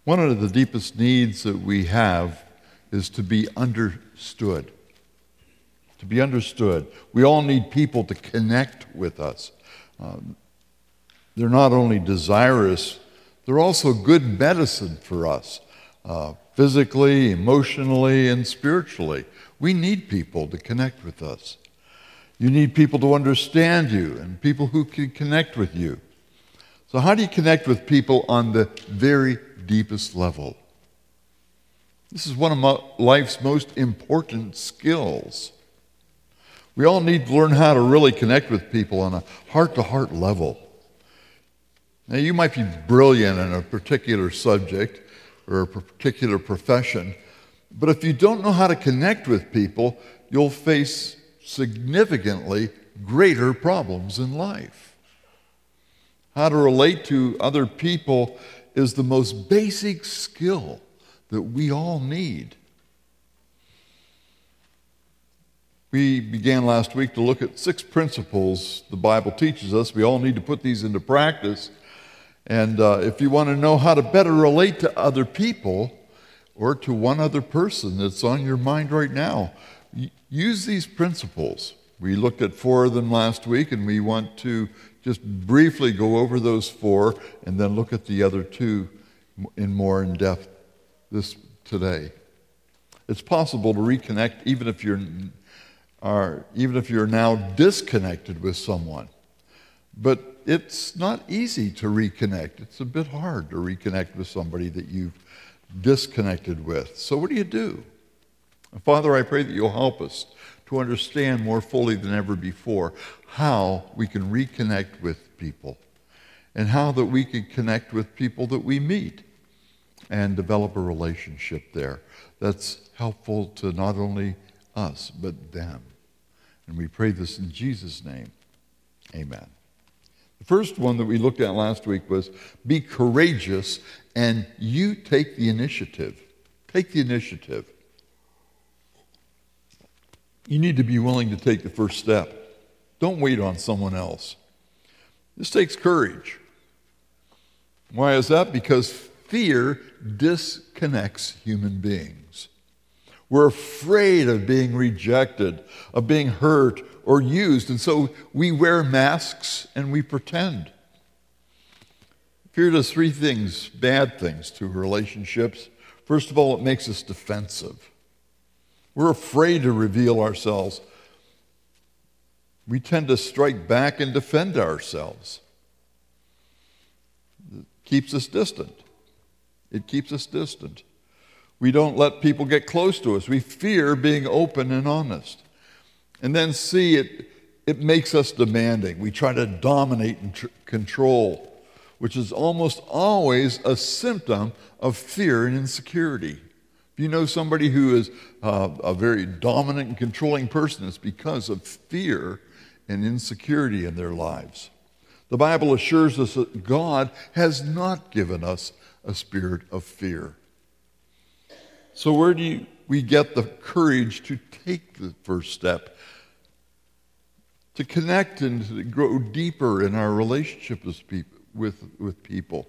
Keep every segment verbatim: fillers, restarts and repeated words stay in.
One of the deepest needs that we have is to be understood. To be understood. We all need people to connect with us. Um, they're not only desirous, they're also good medicine for us, uh, physically, emotionally, and spiritually. We need people to connect with us. You need people to understand you and people who can connect with you. So how do you connect with people on the very deepest level? This is one of life's most important skills. We all need to learn how to really connect with people on a heart-to-heart level. Now, you might be brilliant in a particular subject or a particular profession, but if you don't know how to connect with people, you'll face significantly greater problems in life. How to relate to other people is the most basic skill that we all need. We began last week to look at six principles the Bible teaches us. We all need to put these into practice. And uh, if you want to know how to better relate to other people or to one other person that's on your mind right now, use these principles. We looked at four of them last week, and we want to just briefly go over those four and then look at the other two in more in depth this today. It's possible to reconnect even if you're are even if you're now disconnected with someone. But it's not easy to reconnect. It's a bit hard to reconnect with somebody that you've disconnected with. So what do you do? Father, I pray that you'll help us to understand more fully than ever before how we can reconnect with people and how that we can connect with people that we meet and develop a relationship there that's helpful to not only us, but them. And we pray this in Jesus' name. Amen. The first one that we looked at last week was be courageous and you take the initiative. Take the initiative. You need to be willing to take the first step. Don't wait on someone else. This takes courage. Why is that? Because fear disconnects human beings. We're afraid of being rejected, of being hurt or used, and so we wear masks and we pretend. Fear does three things, bad things to relationships. First of all, it makes us defensive. We're afraid to reveal ourselves. We tend to strike back and defend ourselves. It keeps us distant. It keeps us distant. We don't let people get close to us. We fear being open and honest. And then see, it, it makes us demanding. We try to dominate and tr- control, which is almost always a symptom of fear and insecurity. If you know somebody who is uh, a very dominant and controlling person, it's because of fear and insecurity in their lives. The Bible assures us that God has not given us a spirit of fear. So where do you, we get the courage to take the first step, to connect and to grow deeper in our relationship with people? With, with people?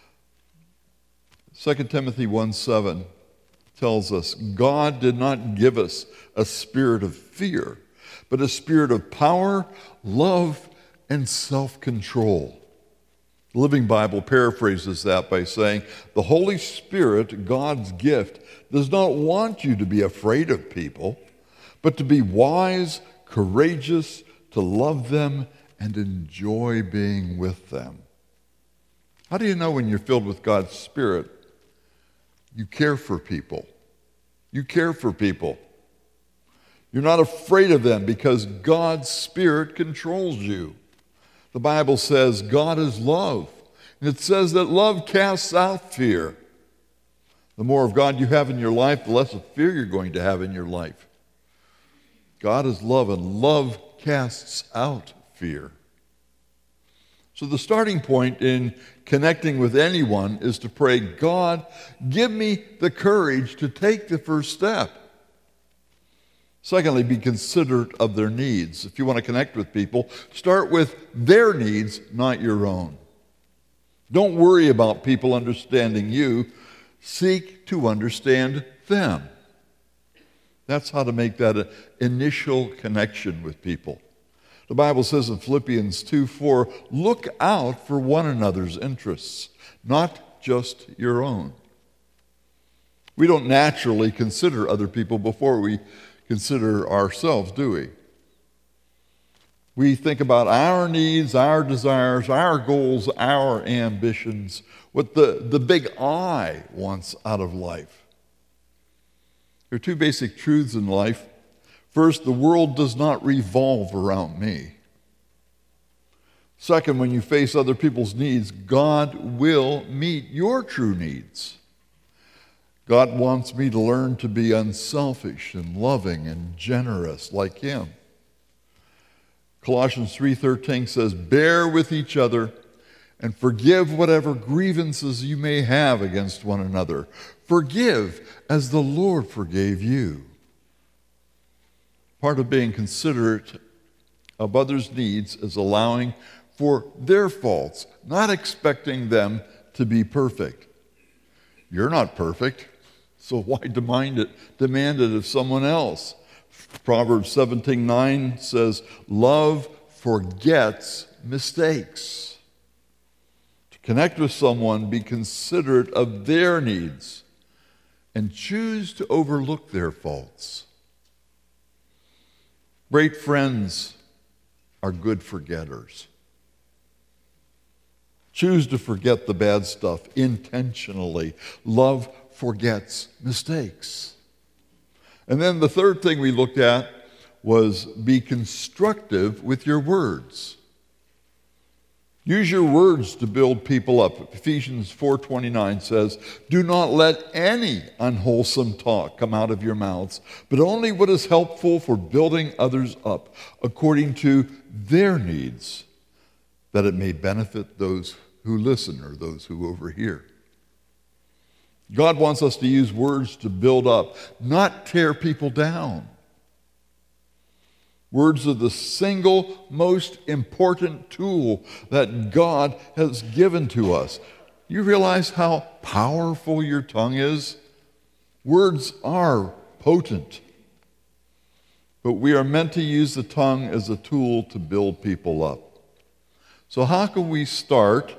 Second Timothy one seven tells us, God did not give us a spirit of fear, but a spirit of power, love, and self-control. The Living Bible paraphrases that by saying, the Holy Spirit, God's gift, does not want you to be afraid of people, but to be wise, courageous, to love them, and enjoy being with them. How do you know when you're filled with God's Spirit? You care for people. You care for people. You're not afraid of them because God's Spirit controls you. The Bible says God is love. And it says that love casts out fear. The more of God you have in your life, the less of fear you're going to have in your life. God is love, and love casts out fear. So the starting point in connecting with anyone is to pray, God, give me the courage to take the first step. Secondly, be considerate of their needs. If you want to connect with people, start with their needs, not your own. Don't worry about people understanding you. Seek to understand them. That's how to make that an initial connection with people. The Bible says in Philippians two four, look out for one another's interests, not just your own. We don't naturally consider other people before we consider ourselves, do we? We think about our needs, our desires, our goals, our ambitions, what the, the big I wants out of life. There are two basic truths in life. First, the world does not revolve around me. Second, when you face other people's needs, God will meet your true needs. God wants me to learn to be unselfish and loving and generous like Him. Colossians three thirteen says, bear with each other and forgive whatever grievances you may have against one another. Forgive as the Lord forgave you. Part of being considerate of others' needs is allowing for their faults, not expecting them to be perfect. You're not perfect, so why demand it, demand it of someone else? Proverbs seventeen nine says, love forgets mistakes. To connect with someone, be considerate of their needs and choose to overlook their faults. Great friends are good forgetters. Choose to forget the bad stuff intentionally. Love forgets mistakes. And then the third thing we looked at was be constructive with your words. Use your words to build people up. Ephesians four twenty-nine says, do not let any unwholesome talk come out of your mouths, but only what is helpful for building others up according to their needs, that it may benefit those who listen or those who overhear. God wants us to use words to build up, not tear people down. Words are the single most important tool that God has given to us. You realize how powerful your tongue is? Words are potent. But we are meant to use the tongue as a tool to build people up. So how can we start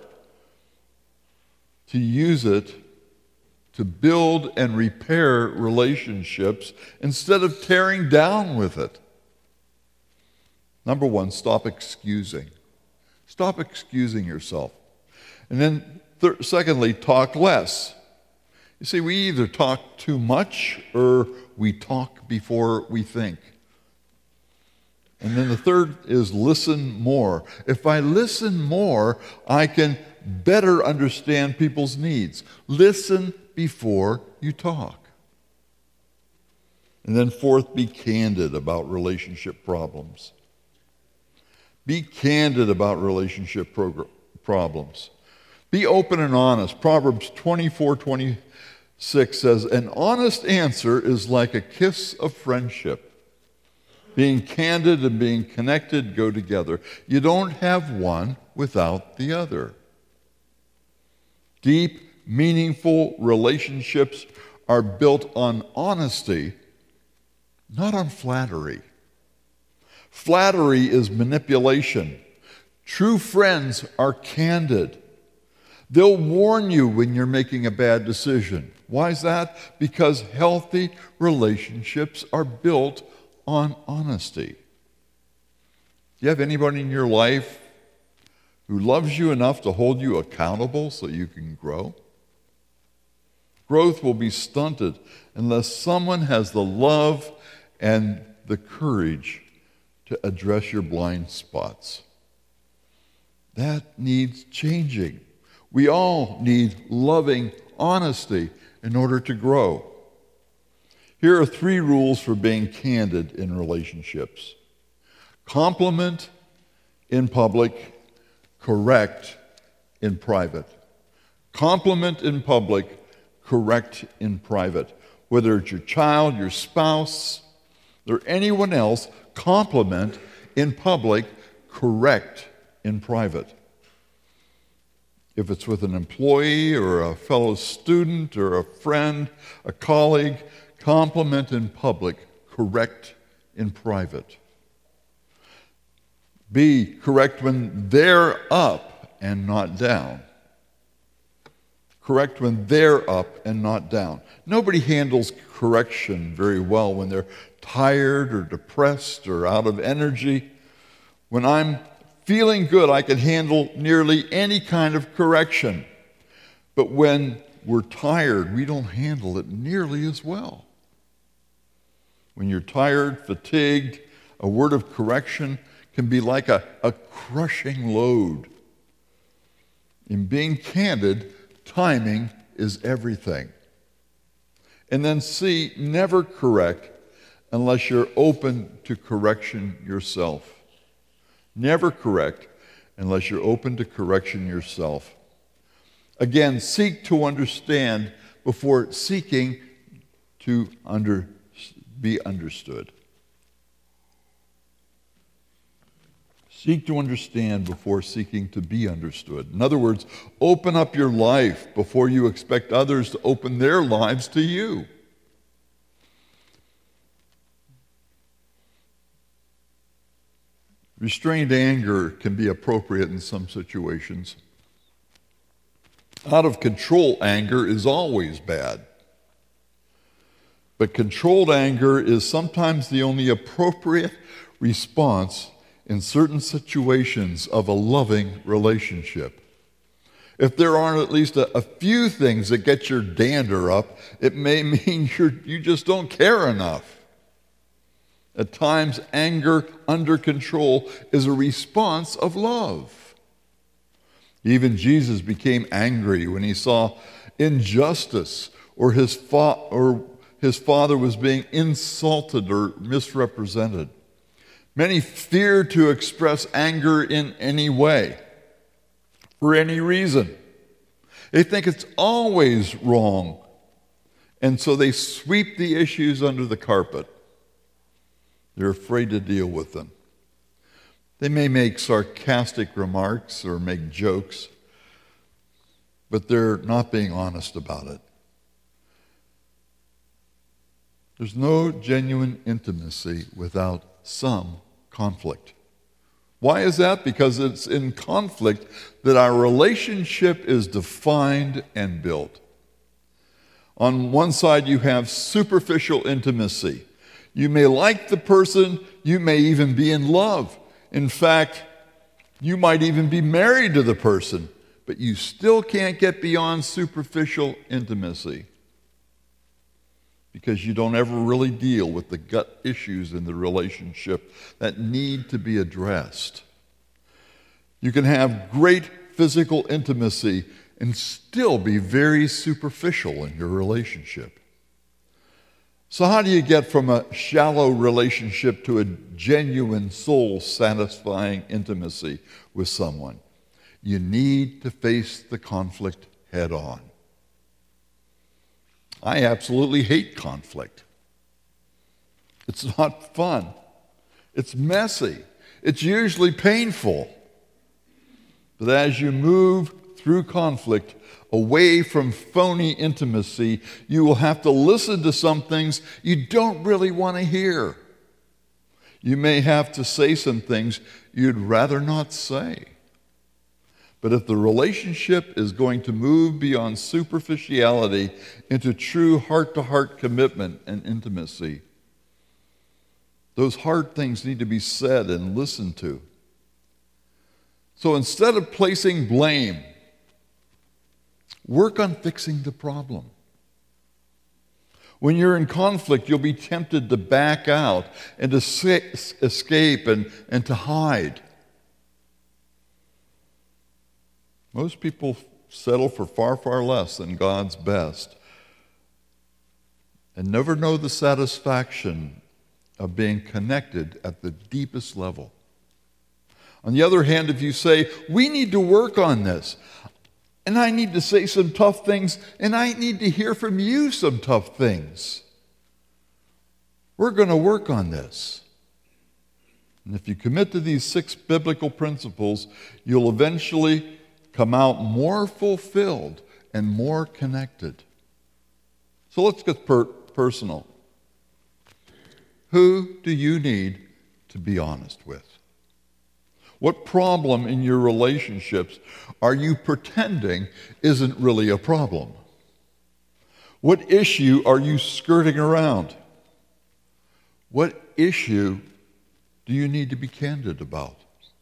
to use it to build and repair relationships instead of tearing down with it? Number one, stop excusing. Stop excusing yourself. And then th- secondly, talk less. You see, we either talk too much or we talk before we think. And then the third is listen more. If I listen more, I can better understand people's needs. Listen before you talk. And then fourth, be candid about relationship problems. Be candid about relationship progr- problems. Be open and honest. Proverbs twenty-four twenty-six says, an honest answer is like a kiss of friendship. Being candid and being connected go together. You don't have one without the other. Deep, meaningful relationships are built on honesty, not on flattery. Flattery is manipulation. True friends are candid. They'll warn you when you're making a bad decision. Why is that? Because healthy relationships are built on honesty. Do you have anybody in your life who loves you enough to hold you accountable so you can grow? Growth will be stunted unless someone has the love and the courage to address your blind spots. That needs changing. We all need loving honesty in order to grow. Here are three rules for being candid in relationships. Compliment in public, correct in private. Compliment in public, correct in private. Whether it's your child, your spouse, or anyone else, compliment in public, correct in private. If it's with an employee or a fellow student or a friend, a colleague, compliment in public, correct in private. B, correct when they're up and not down. Correct when they're up and not down. Nobody handles correction very well when they're tired or depressed or out of energy. When I'm feeling good, I can handle nearly any kind of correction. But when we're tired, we don't handle it nearly as well. When you're tired, fatigued, a word of correction can be like a, a crushing load. In being candid, timing is everything. And then C, never correct unless you're open to correction yourself. Never correct unless you're open to correction yourself. Again, seek to understand before seeking to under, be understood. Seek to understand before seeking to be understood. In other words, open up your life before you expect others to open their lives to you. Restrained anger can be appropriate in some situations. Out of control anger is always bad. But controlled anger is sometimes the only appropriate response in certain situations of a loving relationship. If there aren't at least a, a few things that get your dander up, it may mean you're, you just don't care enough. At times, anger under control is a response of love. Even Jesus became angry when he saw injustice or his, fa- or his father was being insulted or misrepresented. Many fear to express anger in any way, for any reason. They think it's always wrong, and so they sweep the issues under the carpet. They're afraid to deal with them. They may make sarcastic remarks or make jokes, but they're not being honest about it. There's no genuine intimacy without some conflict. Why is that? Because it's in conflict that our relationship is defined and built. On one side, you have superficial intimacy. You may like the person, you may even be in love. In fact, you might even be married to the person, but you still can't get beyond superficial intimacy because you don't ever really deal with the gut issues in the relationship that need to be addressed. You can have great physical intimacy and still be very superficial in your relationship. So how do you get from a shallow relationship to a genuine, soul-satisfying intimacy with someone? You need to face the conflict head on. I absolutely hate conflict. It's not fun. It's messy. It's usually painful. But as you move through conflict, away from phony intimacy, you will have to listen to some things you don't really want to hear. You may have to say some things you'd rather not say. But if the relationship is going to move beyond superficiality into true heart-to-heart commitment and intimacy, those hard things need to be said and listened to. So instead of placing blame, work on fixing the problem. When you're in conflict, you'll be tempted to back out and to escape and, and to hide. Most people settle for far, far less than God's best and never know the satisfaction of being connected at the deepest level. On the other hand, if you say, we need to work on this, and I need to say some tough things, and I need to hear from you some tough things, we're going to work on this. And if you commit to these six biblical principles, you'll eventually come out more fulfilled and more connected. So let's get per- personal. Who do you need to be honest with? What problem in your relationships are you pretending isn't really a problem? What issue are you skirting around? What issue do you need to be candid about?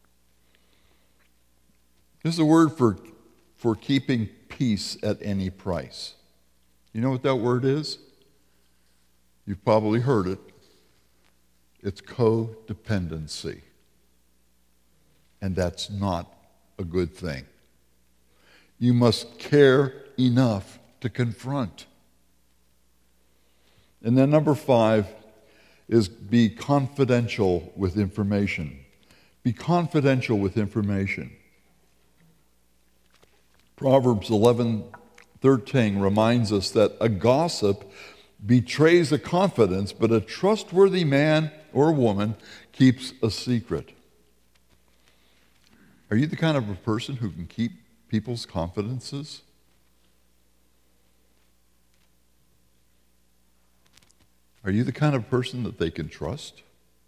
There's a word for, for keeping peace at any price. You know what that word is? You've probably heard it. It's codependency. And that's not a good thing. You must care enough to confront. And then number five is be confidential with information. Be confidential with information. Proverbs eleven thirteen reminds us that a gossip betrays a confidence, but a trustworthy man or woman keeps a secret. Are you the kind of a person who can keep people's confidences? Are you the kind of person that they can trust?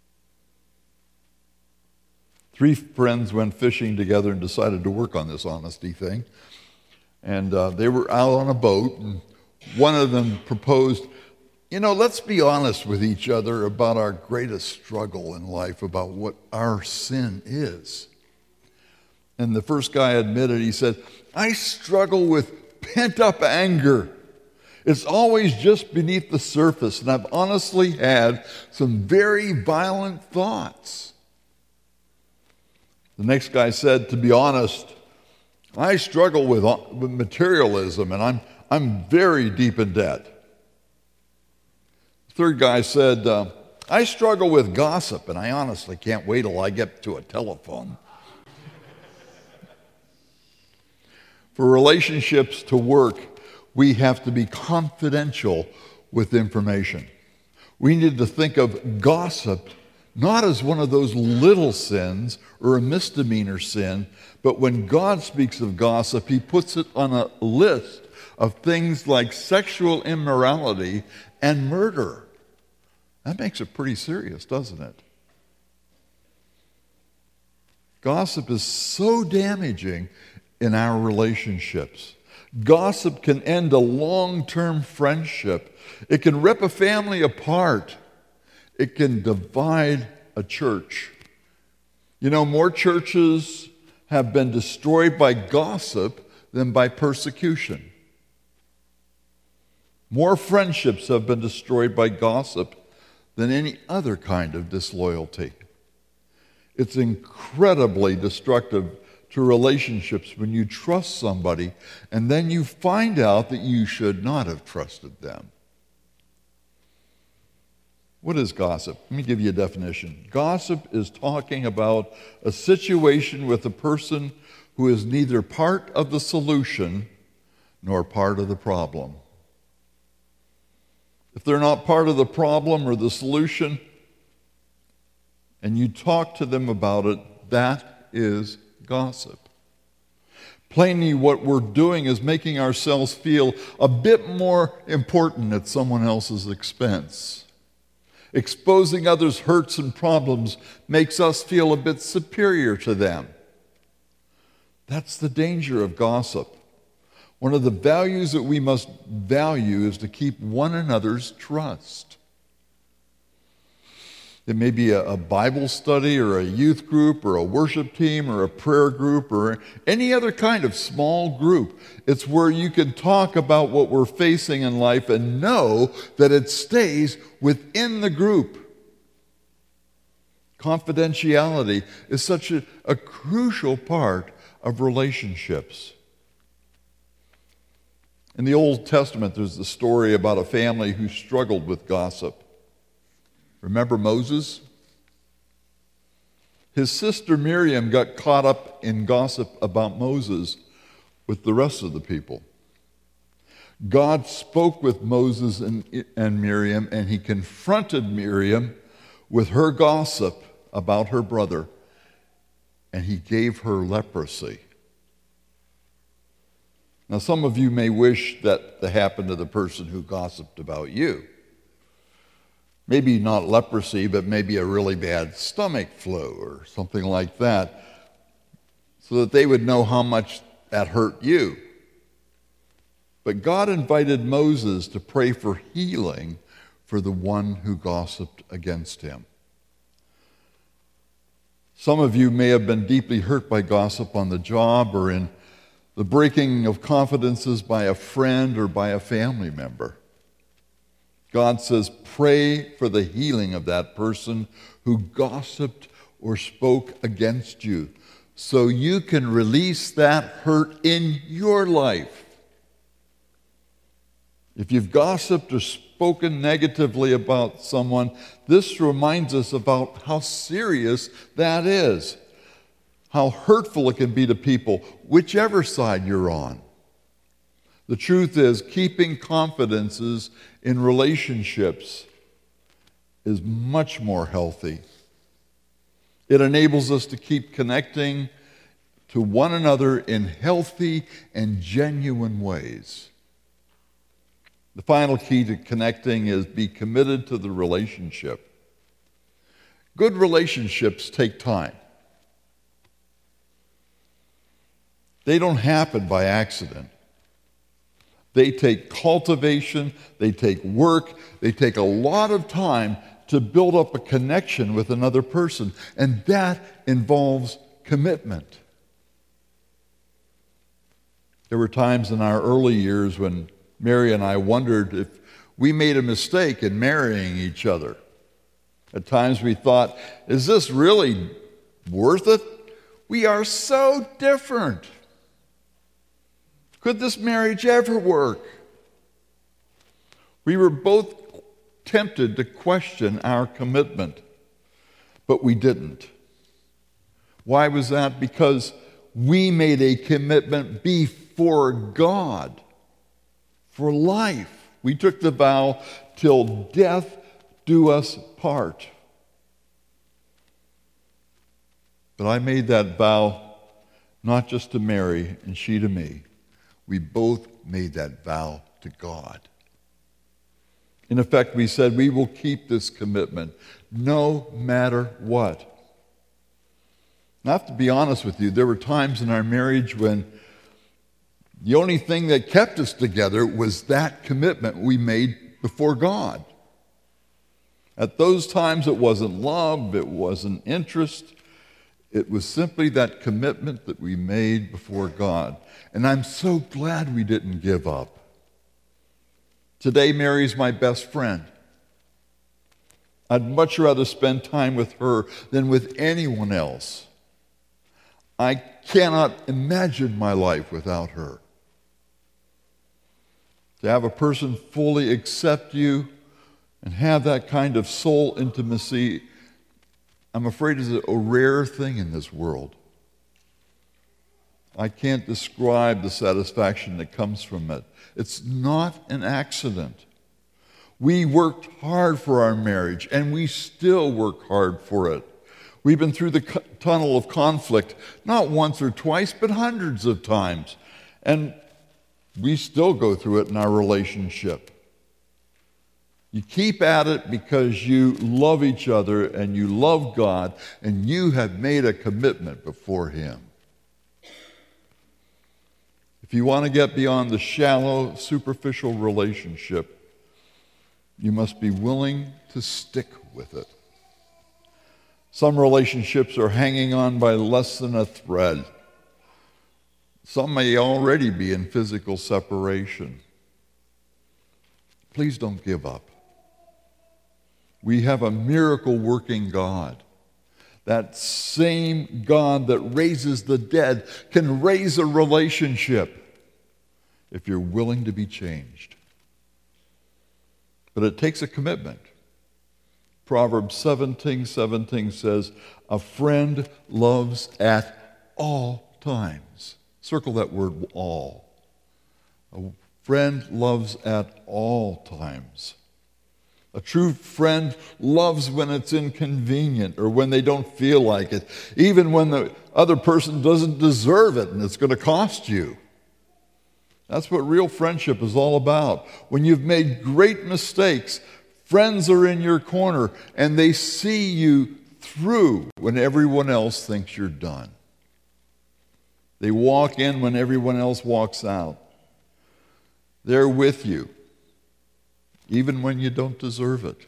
Three friends went fishing together and decided to work on this honesty thing. And uh, they were out on a boat, and one of them proposed, you know, let's be honest with each other about our greatest struggle in life, about what our sin is. And the first guy admitted, he said, I struggle with pent-up anger. It's always just beneath the surface, and I've honestly had some very violent thoughts. The next guy said, to be honest, I struggle with, with materialism, and I'm, I'm very deep in debt. The third guy said, uh, I struggle with gossip, and I honestly can't wait till I get to a telephone. For relationships to work, we have to be confidential with information. We need to think of gossip not as one of those little sins or a misdemeanor sin, but when God speaks of gossip, he puts it on a list of things like sexual immorality and murder. That makes it pretty serious, doesn't it? Gossip is so damaging in our relationships. Gossip can end a long-term friendship. It can rip a family apart. It can divide a church. You know, more churches have been destroyed by gossip than by persecution. More friendships have been destroyed by gossip than any other kind of disloyalty. It's incredibly destructive to relationships when you trust somebody and then you find out that you should not have trusted them. What is gossip? Let me give you a definition. Gossip is talking about a situation with a person who is neither part of the solution nor part of the problem. If they're not part of the problem or the solution, and you talk to them about it, that is gossip. Plainly, what we're doing is making ourselves feel a bit more important at someone else's expense. Exposing others' hurts and problems makes us feel a bit superior to them. That's the danger of gossip. One of the values that we must value is to keep one another's trust. It may be a, a Bible study or a youth group or a worship team or a prayer group or any other kind of small group. It's where you can talk about what we're facing in life and know that it stays within the group. Confidentiality is such a, a crucial part of relationships. In the Old Testament, there's the story about a family who struggled with gossip. Remember Moses? His sister Miriam got caught up in gossip about Moses with the rest of the people. God spoke with Moses and, and Miriam, and he confronted Miriam with her gossip about her brother, and he gave her leprosy. Now, some of you may wish that to happen to the person who gossiped about you. Maybe not leprosy, but maybe a really bad stomach flu or something like that, so that they would know how much that hurt you. But God invited Moses to pray for healing for the one who gossiped against him. Some of you may have been deeply hurt by gossip on the job or in the breaking of confidences by a friend or by a family member. God says, pray for the healing of that person who gossiped or spoke against you, so you can release that hurt in your life. If you've gossiped or spoken negatively about someone, this reminds us about how serious that is, how hurtful it can be to people, whichever side you're on. The truth is, keeping confidences in relationships is much more healthy. It enables us to keep connecting to one another in healthy and genuine ways. The final key to connecting is be committed to the relationship. Good relationships take time. They don't happen by accident. They take cultivation, they take work, they take a lot of time to build up a connection with another person, and that involves commitment. There were times in our early years when Mary and I wondered if we made a mistake in marrying each other. At times we thought, is this really worth it? We are so different. Could this marriage ever work? We were both tempted to question our commitment, but we didn't. Why was that? Because we made a commitment before God for life. We took the vow, till death do us part. But I made that vow not just to Mary and she to me. We both made that vow to God. In effect, we said we will keep this commitment no matter what. And I have to be honest with you, there were times in our marriage when the only thing that kept us together was that commitment we made before God. At those times, it wasn't love, it wasn't interest. It was simply that commitment that we made before God. And I'm so glad we didn't give up. Today, Mary's my best friend. I'd much rather spend time with her than with anyone else. I cannot imagine my life without her. To have a person fully accept you and have that kind of soul intimacy, I'm afraid is a rare thing in this world. I can't describe the satisfaction that comes from it. It's not an accident. We worked hard for our marriage, and we still work hard for it. We've been through the cu- tunnel of conflict, not once or twice, but hundreds of times. And we still go through it in our relationship. You keep at it because you love each other and you love God, and you have made a commitment before Him. If you want to get beyond the shallow, superficial relationship, you must be willing to stick with it. Some relationships are hanging on by less than a thread. Some may already be in physical separation. Please don't give up. We have a miracle-working God. That same God that raises the dead can raise a relationship if you're willing to be changed. But it takes a commitment. Proverbs seventeen seventeen says, a friend loves at all times. Circle that word all. A friend loves at all times. A true friend loves when it's inconvenient or when they don't feel like it, even when the other person doesn't deserve it and it's going to cost you. That's what real friendship is all about. When you've made great mistakes, friends are in your corner and they see you through when everyone else thinks you're done. They walk in when everyone else walks out. They're with you, even when you don't deserve it.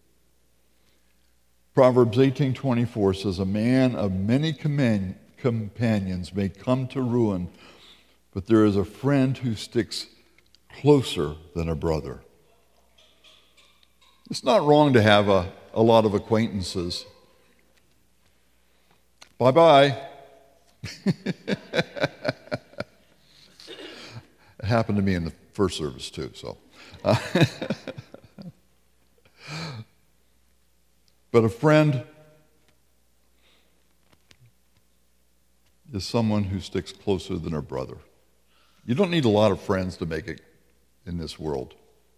Proverbs eighteen twenty-four says, "A man of many companions may come to ruin, but there is a friend who sticks closer than a brother." It's not wrong to have a, a lot of acquaintances. Bye-bye. It happened to me in the first service too, so. Uh, but a friend is someone who sticks closer than a brother. You don't need a lot of friends to make it in this world.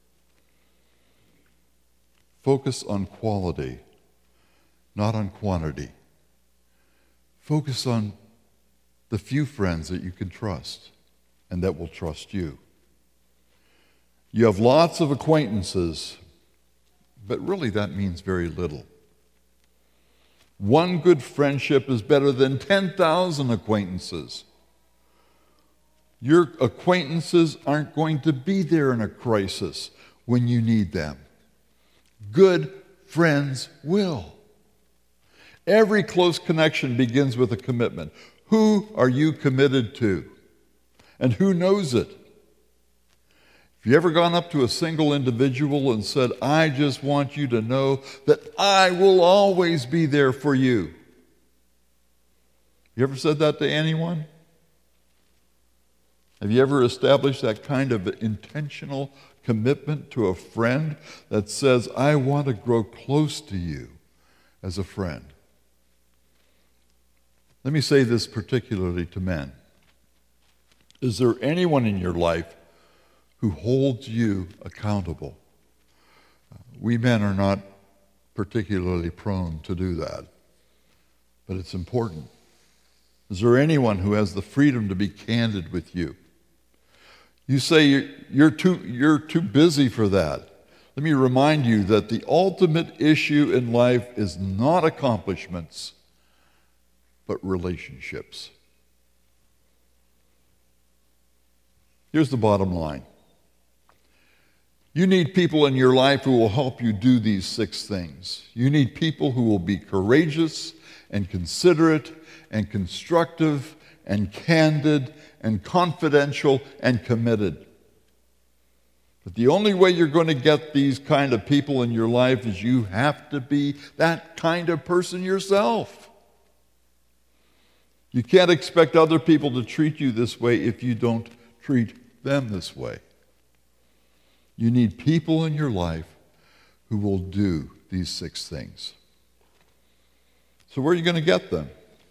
Focus on quality, not on quantity. Focus on the few friends that you can trust and that will trust you. You have lots of acquaintances, but really that means very little. One good friendship is better than ten thousand acquaintances. Your acquaintances aren't going to be there in a crisis when you need them. Good friends will. Every close connection begins with a commitment. Who are you committed to? And who knows it? Have you ever gone up to a single individual and said, "I just want you to know that I will always be there for you"? You ever said that to anyone? Have you ever established that kind of intentional commitment to a friend that says, "I want to grow close to you as a friend"? Let me say this particularly to men. Is there anyone in your life who holds you accountable? We men are not particularly prone to do that, but it's important. Is there anyone who has the freedom to be candid with you? You say you're, you're, too, you're too busy for that. Let me remind you that the ultimate issue in life is not accomplishments, but relationships. Here's the bottom line. You need people in your life who will help you do these six things. You need people who will be courageous and considerate and constructive and candid and confidential and committed. But the only way you're going to get these kind of people in your life is you have to be that kind of person yourself. You can't expect other people to treat you this way if you don't treat them this way. You need people in your life who will do these six things. So where are you going to get them?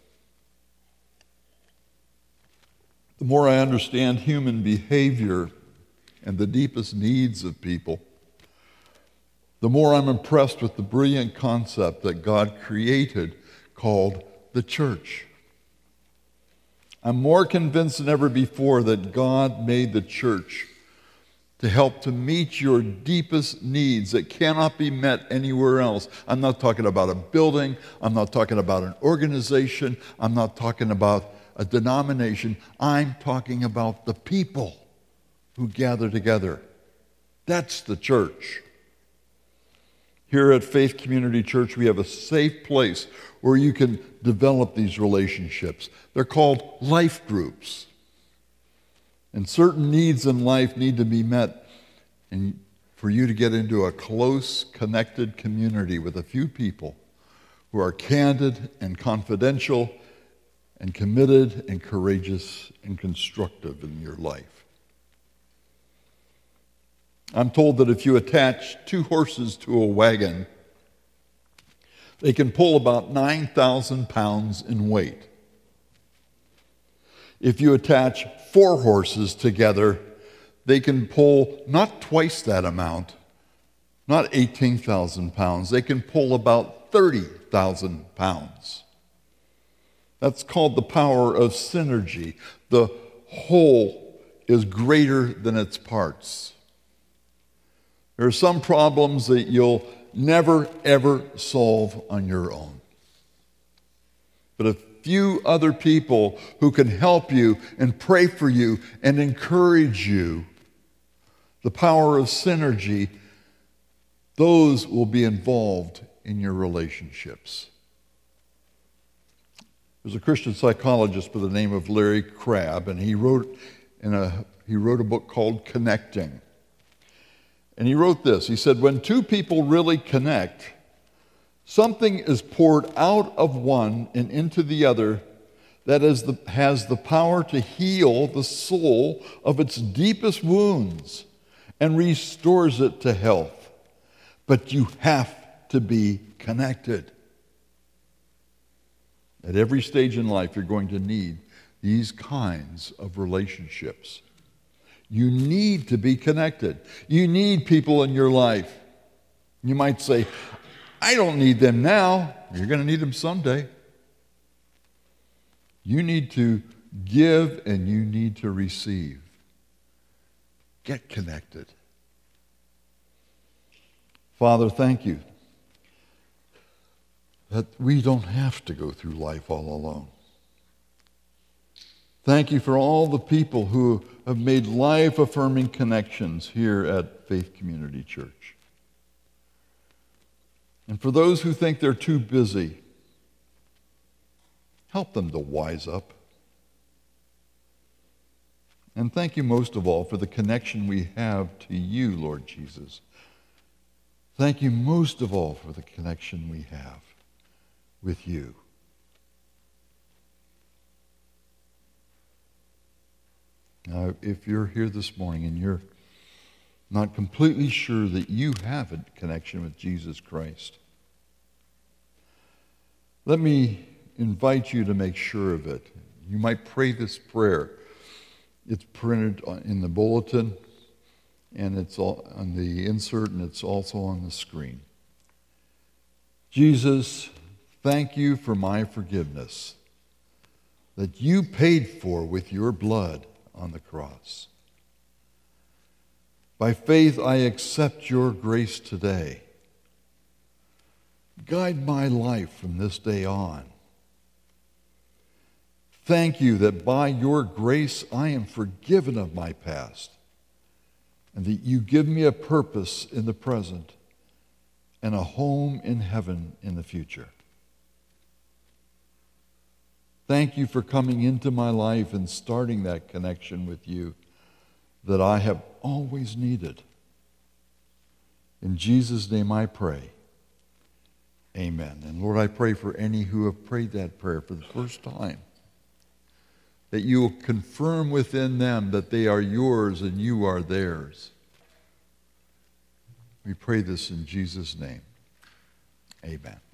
The more I understand human behavior and the deepest needs of people, the more I'm impressed with the brilliant concept that God created called the church. I'm more convinced than ever before that God made the church to help to meet your deepest needs that cannot be met anywhere else. I'm not talking about a building. I'm not talking about an organization. I'm not talking about a denomination. I'm talking about the people who gather together. That's the church. Here at Faith Community Church, we have a safe place where you can develop these relationships. They're called life groups. And certain needs in life need to be met, and for you to get into a close, connected community with a few people who are candid and confidential and committed and courageous and constructive in your life. I'm told that if you attach two horses to a wagon, they can pull about nine thousand pounds in weight. If you attach four horses together, they can pull not twice that amount, not eighteen thousand pounds. They can pull about thirty thousand pounds. That's called the power of synergy. The whole is greater than its parts. There are some problems that you'll never, ever solve on your own. But a few other people who can help you and pray for you and encourage you, the power of synergy, those will be involved in your relationships. There's a Christian psychologist by the name of Larry Crabb, and he wrote in a he wrote a book called Connecting. And he wrote this. He said, when two people really connect, something is poured out of one and into the other that is the, has the power to heal the soul of its deepest wounds and restores it to health. But you have to be connected. At every stage in life, you're going to need these kinds of relationships. You need to be connected. You need people in your life. You might say, I don't need them now. You're going to need them someday. You need to give and you need to receive. Get connected. Father, thank you that we don't have to go through life all alone. Thank you for all the people who have made life-affirming connections here at Faith Community Church. And for those who think they're too busy, help them to wise up. And thank you most of all for the connection we have to you, Lord Jesus. Thank you most of all for the connection we have with you. Now, if you're here this morning and you're not completely sure that you have a connection with Jesus Christ, let me invite you to make sure of it. You might pray this prayer. It's printed in the bulletin, and it's all on the insert, and it's also on the screen. Jesus, thank you for my forgiveness that you paid for with your blood on the cross. By faith, I accept your grace today. Guide my life from this day on. Thank you that by your grace I am forgiven of my past, and that you give me a purpose in the present and a home in heaven in the future. Thank you for coming into my life and starting that connection with you that I have always needed. In Jesus' name I pray. Amen. And Lord, I pray for any who have prayed that prayer for the first time, that you will confirm within them that they are yours and you are theirs. We pray this in Jesus' name. Amen.